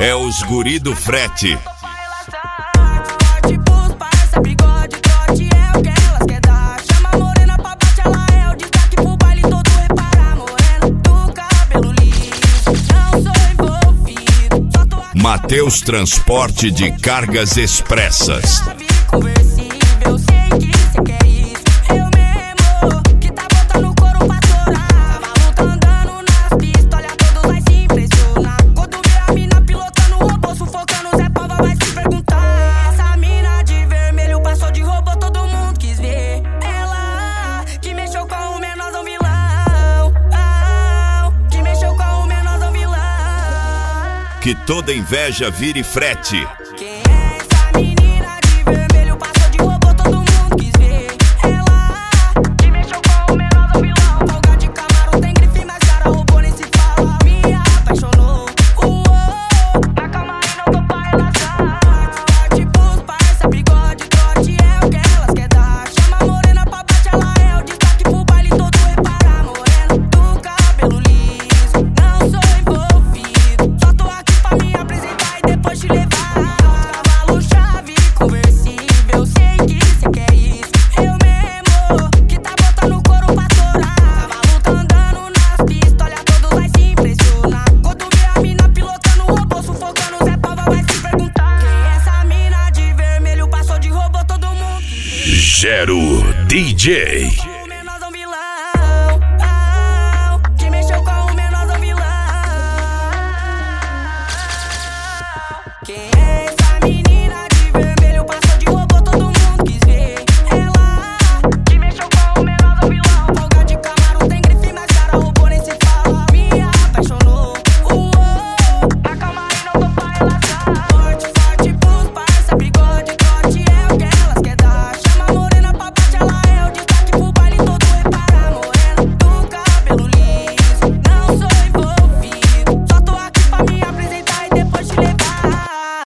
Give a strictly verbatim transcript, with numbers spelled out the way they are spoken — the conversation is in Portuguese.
é os guri do frete. Mateus Transporte de Cargas Expressas. Que toda inveja vire frete. Quem é essa menina de vermelho? Passou de robô, todo mundo quis ver. Ela que mexeu com o menor do vilão. Folga de Camaro tem grife, mas cara robô nem se fala. Me apaixonou, uou, na cama e não tô pra relaxar. Forte pros parça, bigode, trote é o que elas quer dar. Chama a morena pra bate, ela é o destaque pro baile todo reparar. Morena do cabelo liso, não sou envolvido, só tô aqui me apresentar e depois te levar. Cavalo chave, conversível, sei que cê quer isso. Eu mesmo, que tá botando couro pra torar. Cavalo tá andando nas pistas, olha todos vai se impressionar. Quando vê a mina pilotando o robô, sufocando Zé Pava vai se perguntar. Quem é essa mina de vermelho? Passou de robô, todo mundo. Gero D J.